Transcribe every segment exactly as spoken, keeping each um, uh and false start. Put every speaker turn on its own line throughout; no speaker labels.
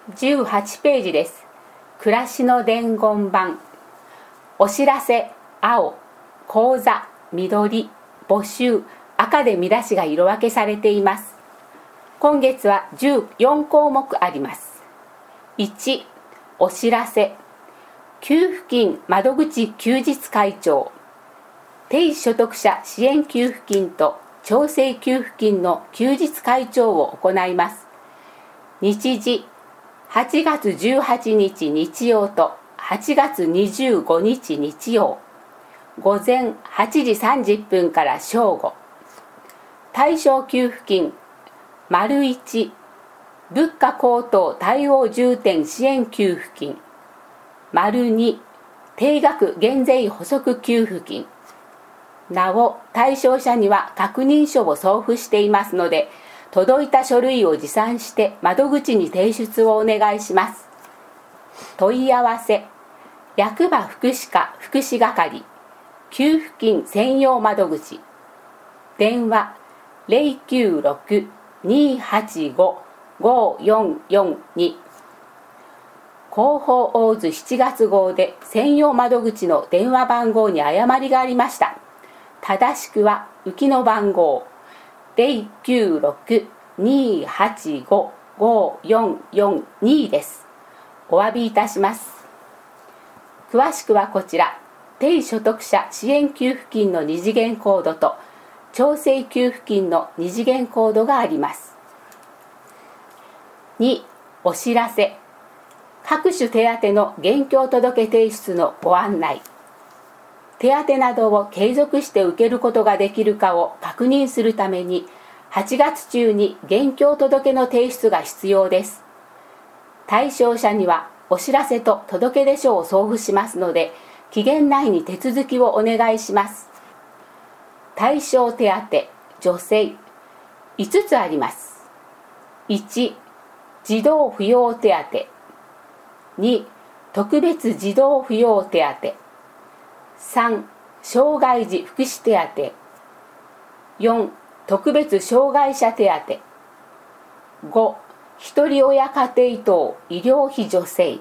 じゅうはちページです。暮らしの伝言版。お知らせ青、講座緑、募集赤で見出しが色分けされています。今月はじゅうよんこうもくあります。いち、お知らせ。給付金窓口休日開帳。低所得者支援給付金と調整給付金の休日開帳を行います。日時はちがつじゅうはちにち日曜とはちがつにじゅうごにち日曜、午前はちじさんじゅっぷんから正午。対象給付金丸いち、物価高騰対応重点支援給付金。丸に、定額減税補足給付金。なお、対象者には確認書を送付していますので、届いた書類を持参して窓口に提出をお願いします。問い合わせ、役場福祉課福祉係、給付金専用窓口。電話 ゼロきゅうろく にーはちご ごーよんよんに。広報大津しちがつ号で専用窓口の電話番号に誤りがありました。正しくは浮きの番号ゼロきゅうろく にーはちご ごーよんよんに です。お詫びいたします。詳しくはこちら、低所得者支援給付金の二次元コードと調整給付金の二次元コードがあります。に、お知らせ。各種手当の現況届提出のご案内。手当などを継続して受けることができるかを確認するために、はちがつちゅうに現況届の提出が必要です。対象者にはお知らせと届出書を送付しますので、期限内に手続きをお願いします。対象手当、助成、いつつあります。いち、児童扶養手当。に、特別児童扶養手当。さん、障害児福祉手当。よん、特別障害者手当。ご、ひとり親家庭等医療費助成。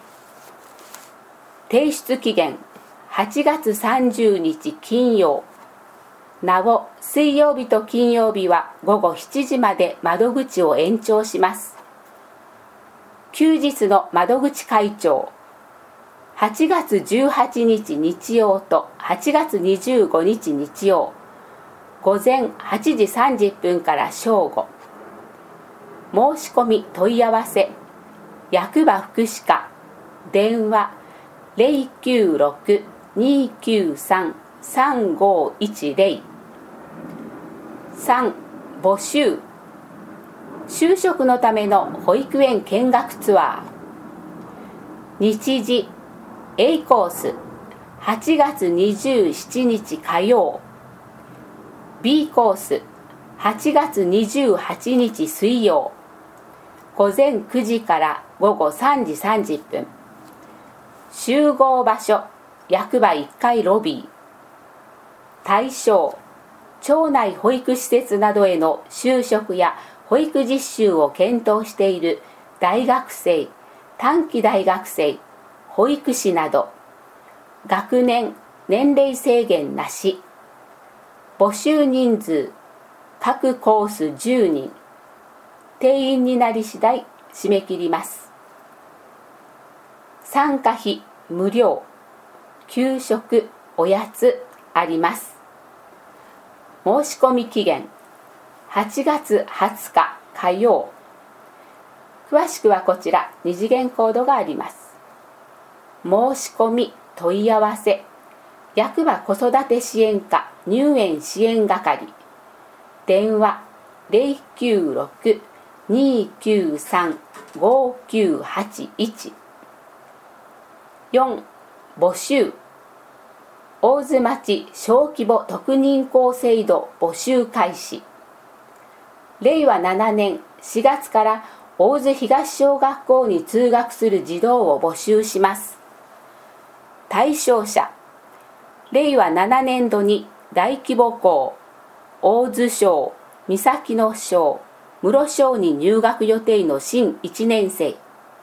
提出期限はちがつさんじゅうにち金曜。なお、水曜日と金曜日はごごしちじまで窓口を延長します。休日の窓口開帳。はちがつじゅうはちにち日曜とはちがつにじゅうごにち日曜、午前はちじさんじゅっぷんから正午。申し込み問い合わせ、役場福祉課、電話 ゼロきゅうろく にーきゅうさん さんごいちゼロ。さん、募集。就職のための保育園見学ツアー。日時 A コースはちがつにじゅうしちにち火曜。B コースはちがつにじゅうはちにち水曜。午前くじからごごさんじさんじゅっぷん。集合場所役場いっかいロビー。対象、町内保育施設などへの就職や保育実習を検討している大学生、短期大学生、保育士など。学年、年齢制限なし。募集人数、各コースじゅうにん。定員になり次第締め切ります。参加費無料。給食、おやつあります。申し込み期限はちがつはつか火曜。詳しくはこちら二次元コードがあります。申し込み問い合わせ、役場子育て支援課入園支援係。電話 ゼロきゅうろく にーきゅうさん ごきゅうはちいち。よん、募集。大津町小規模特認校制度募集開始。れいわななねんしがつから大津東小学校に通学する児童を募集します。対象者、れいわななねんどに大規模校、大津小、三崎野小、室小に入学予定の新いちねんせい。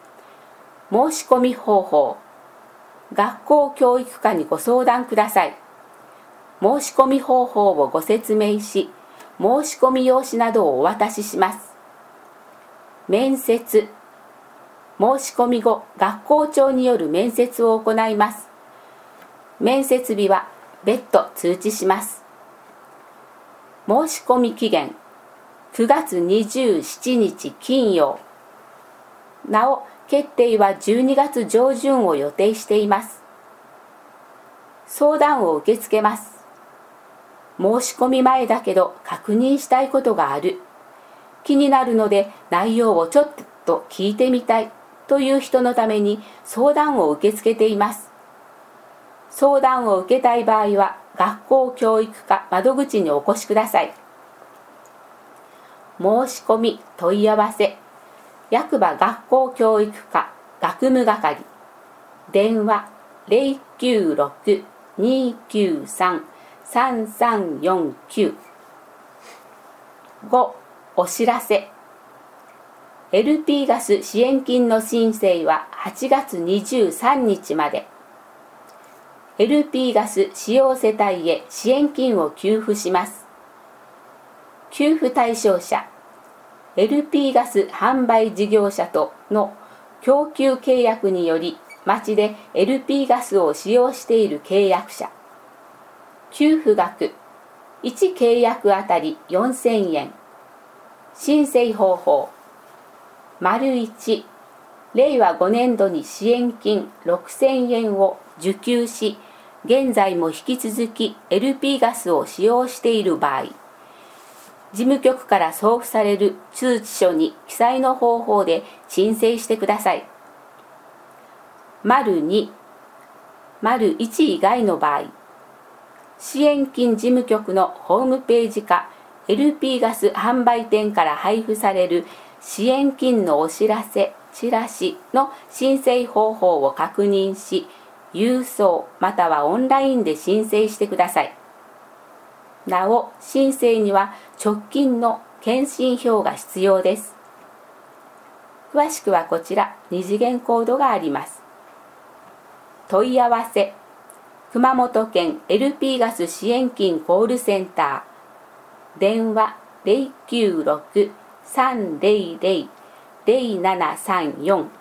申し込み方法、学校教育課にご相談ください。申し込み方法をご説明し、申し込み用紙などをお渡しします。面接、申し込み後、学校長による面接を行います。面接日は別途通知します。申し込み期限、くがつにじゅうしちにち金曜。なお、決定はじゅうにがつ上旬を予定しています。相談を受け付けます。申し込み前だけど確認したいことがある。気になるので内容をちょっと聞いてみたいという人のために相談を受け付けています。相談を受けたい場合は学校教育課窓口にお越しください。申し込み問い合わせ、役場学校教育課学務係、電話 ゼロきゅうろく にーきゅうさん さんさんよんきゅう。 ご. お知らせ。 エルピー ガス支援金の申請ははちがつにじゅうさんにちまで。 エルピー ガス使用世帯へ支援金を給付します。給付対象者、エルピー ガス販売事業者との供給契約により町で エルピー ガスを使用している契約者。給付額、いち契約あたりよんせんえん。申請方法、丸いち、令和ごねんどに支援金ろくせんえんを受給し、現在も引き続き エルピー ガスを使用している場合、事務局から送付される通知書に記載の方法で申請してください。丸に、丸いち以外の場合、支援金事務局のホームページか エルピー ガス販売店から配布される支援金のお知らせ、チラシの申請方法を確認し、郵送またはオンラインで申請してください。なお、申請には直近の検診票が必要です。詳しくはこちら、二次元コードがあります。問い合わせ、熊本県 エルピー ガス支援金コールセンター、電話 ゼロきゅうろく さんぜろぜろ ぜろななさんよん。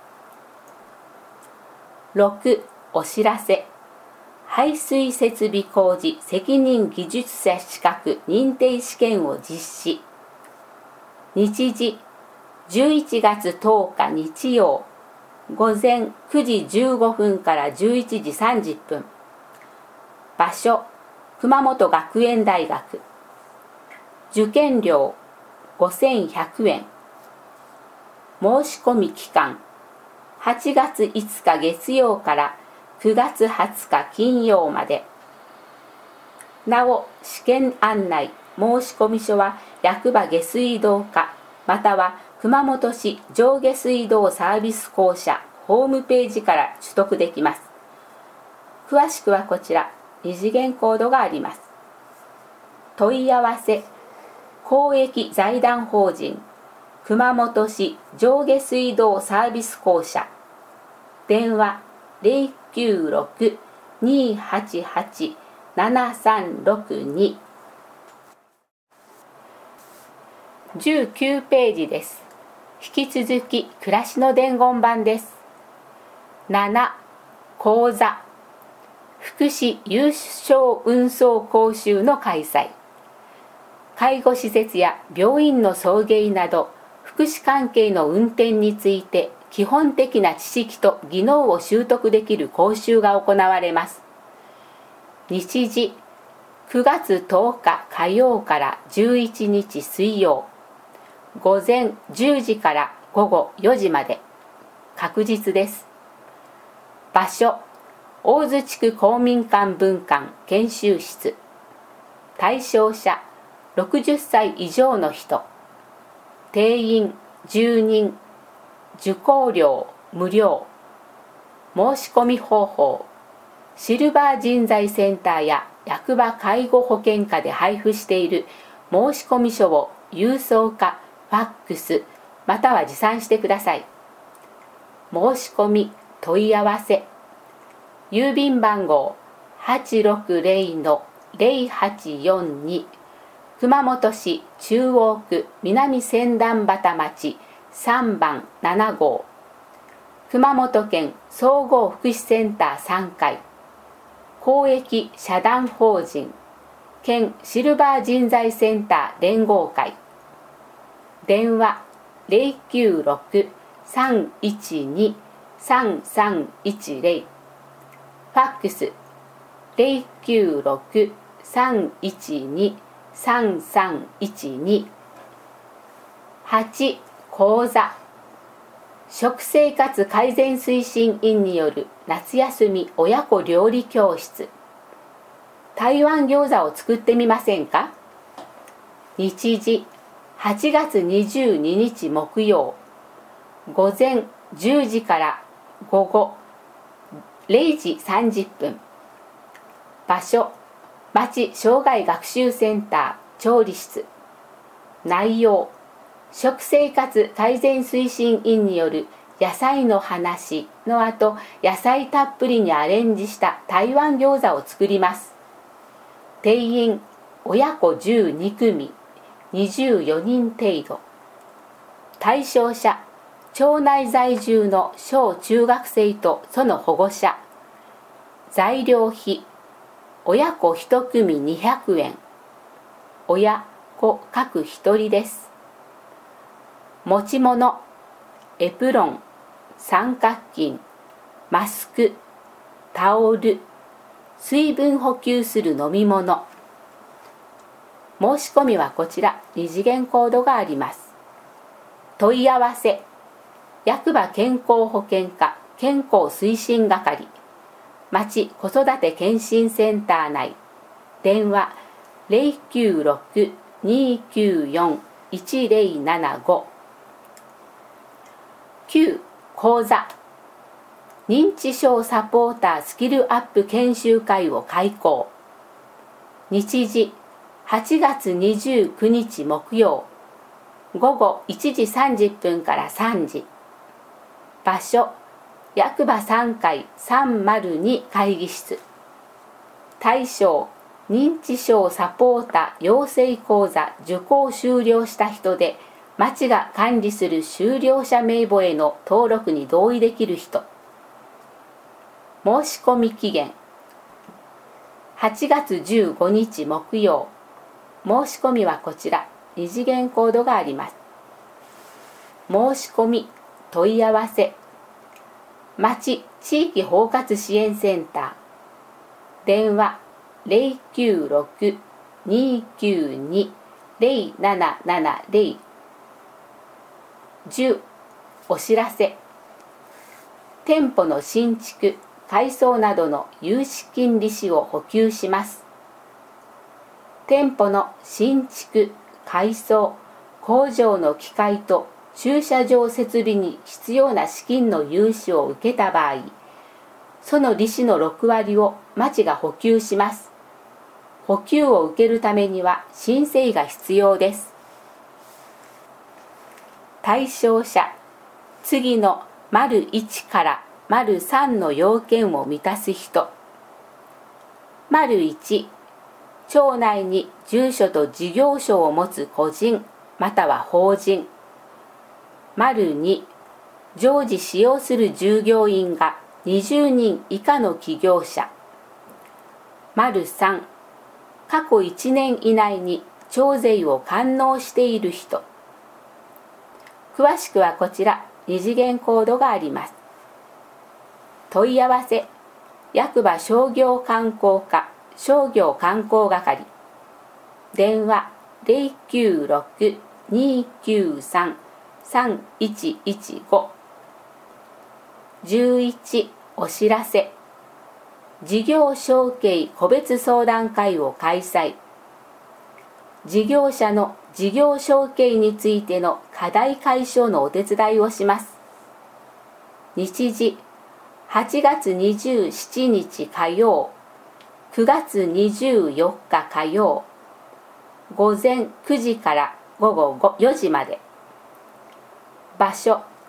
ろく. お知らせ、排水設備工事責任技術者資格認定試験を実施。日時、じゅういちがつとおか日曜、午前くじじゅうごふんからじゅういちじさんじゅっぷん。場所、熊本学園大学。受験料ごせんひゃくえん。申し込み期間、はちがついつか月曜からくがつはつか金曜まで。なお、試験案内申込書は役場下水道課または熊本市上下水道サービス公社ホームページから取得できます。詳しくはこちら、二次元コードがあります。問い合わせ、公益財団法人熊本市上下水道サービス公社、電話 ゼロきゅうろく にーはちはち ななさんろくに。 じゅうきゅうページです。引き続き暮らしの伝言版です。なな. 講座、福祉有償運送講習の開催。介護施設や病院の送迎など福祉関係の運転について基本的な知識と技能を習得できる講習が行われます。日時、くがつとおか火曜からじゅういちにち水曜、午前じゅうじから午後よじまで。確実です。場所、大津地区公民館分館研修室。対象者、ろくじゅっさい以上の人。定員じゅうにん。受講料無料。申し込み方法、シルバー人材センターや役場介護保険課で配布している申込書を郵送かファックスまたは持参してください。 申し込み問い合わせ。郵便番号 はちろくぜろのぜろはちよんに、熊本市中央区南千段畑町さんばんななごう、熊本県総合福祉センターさんかい、公益社団法人県シルバー人材センター連合会。電話 ゼロきゅうろく さんいちに さんさんいちゼロ、ファックスゼロきゅうろく さんいちに さんさんいちに。はち、講座。食生活改善推進員による夏休み親子料理教室。台湾餃子を作ってみませんか？日時はちがつにじゅうににち木曜、午前じゅうじから午後れいじさんじゅっぷん。場所、町障害学習センター調理室。内容、食生活改善推進員による野菜の話の後、野菜たっぷりにアレンジした台湾餃子を作ります。定員親子じゅうにくみ、にじゅうよにん程度。対象者、町内在住の小中学生とその保護者。材料費、親子いちくみにひゃくえん、親子各ひとりです。持ち物、エプロン、三角巾、マスク、タオル、水分補給する飲み物。申し込みはこちら、二次元コードがあります。問い合わせ、役場健康保険課健康推進係、町子育て健診センター内、電話ゼロきゅうろく にきゅうよん いちゼロななご。きゅう、講座。認知症サポータースキルアップ研修会を開講。日時はちがつにじゅうくにち木曜、午後いちじさんじゅっぷんからさんじ。場所、役場さんかいさんまるに会議室。対象、認知症サポーター養成講座受講終了した人で、町が管理する修了者名簿への登録に同意できる人。申し込み期限はちがつじゅうごにち木曜。申し込みはこちら、二次元コードがあります。申し込み問い合わせ、町地域包括支援センター、電話ゼロきゅうろく にきゅうに ゼロななななゼロ。じゅう、お知らせ。店舗の新築、改装などの融資金利子を補給します。店舗の新築、改装、工場の機械と駐車場設備に必要な資金の融資を受けた場合、その利子のろくわりを町が補給します。補給を受けるためには申請が必要です。対象者、次の丸いちから丸さんの要件を満たす人。丸いち、町内に住所と事業所を持つ個人または法人。丸に、常時使用する従業員がにじゅうにん以下の企業者。丸さん、過去いちねん以内に徴税を完納している人。詳しくはこちら、二次元コードがあります。問い合わせ、役場商業観光課商業観光係。電話ゼロきゅうろく にきゅうさん さんいちいちご。じゅういち、お知らせ。事業承継個別相談会を開催。事業者の事業承継についての課題解消のお手伝いをします。日時はちがつにじゅうしちにち火曜、くがつにじゅうよっか火曜、午前くじから午後よじまで。場所、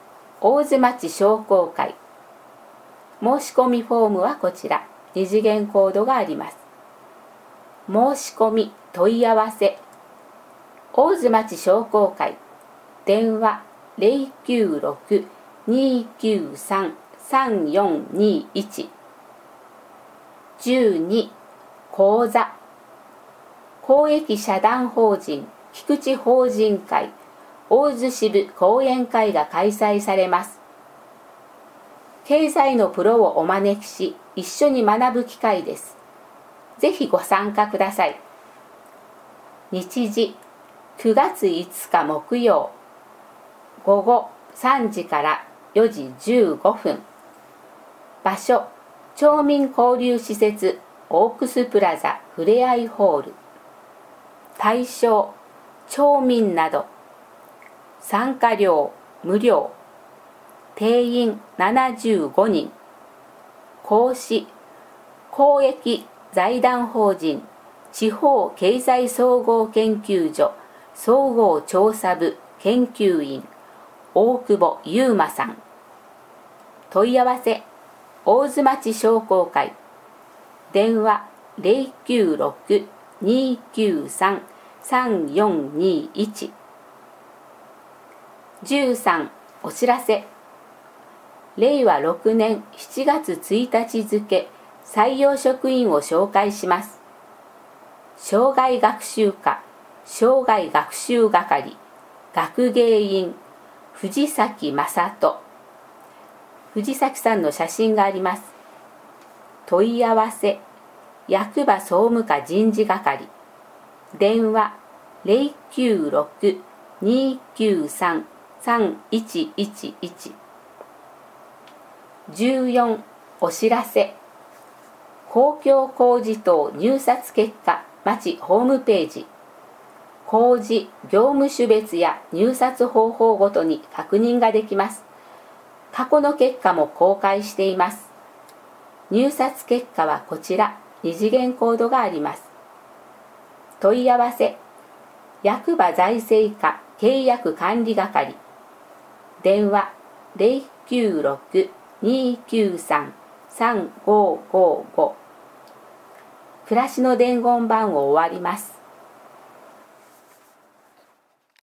大津町商工会。申し込みフォームはこちら、二次元コードがあります。申し込み問い合わせ大津町商工会、電話 ゼロきゅうろく にーきゅうさん さんよんにいち。 じゅうに講座、公益社団法人菊池法人会大津支部講演会が開催されます。経済のプロをお招きし、一緒に学ぶ機会です。ぜひご参加ください。日時くがついつか木曜、午後さんじからよじじゅうごふん。場所、町民交流施設オークスプラザふれあいホール。対象、町民など。参加料無料。定員ななじゅうごにん。講師、公益財団法人地方経済総合研究所総合調査部研究員大久保優馬さん。問い合わせ、大津町商工会。電話 ゼロきゅうろく にーきゅうさん さんよんにいち。じゅうさんお知らせ。れいわろくねんしちがつついたち付採用職員を紹介します。障害学習課障害学習係学芸員藤崎正人。藤崎さんの写真があります。問い合わせ、役場総務課人事係。電話 ゼロきゅうろく にーきゅうさん さんいちいちいち。じゅうよんお知らせ。公共工事等入札結果町ホームページ。工事業務種別や入札方法ごとに確認ができます。過去の結果も公開しています。入札結果はこちら、二次元コードがあります。問い合わせ、役場財政課契約管理係。電話 ゼロきゅうろく にーきゅうさん さんごごご。暮らしの伝言板を終わります。